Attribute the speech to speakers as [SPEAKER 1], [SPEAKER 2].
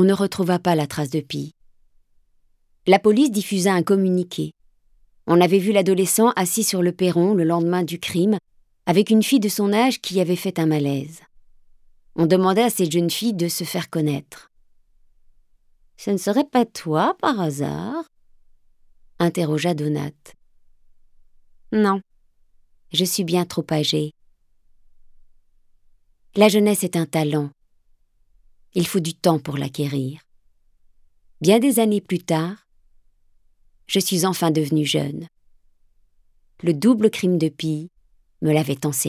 [SPEAKER 1] On ne retrouva pas la trace de Pi. La police diffusa un communiqué. On avait vu l'adolescent assis sur le perron le lendemain du crime, avec une fille de son âge qui avait fait un malaise. On demandait à cette jeune fille de se faire connaître. « Ce ne serait pas toi, par hasard ?» interrogea Donat. « Non, je suis bien trop âgée. La jeunesse est un talent. Il faut du temps pour l'acquérir. Bien des années plus tard, je suis enfin devenue jeune. Le double crime de Pi me l'avait enseigné. »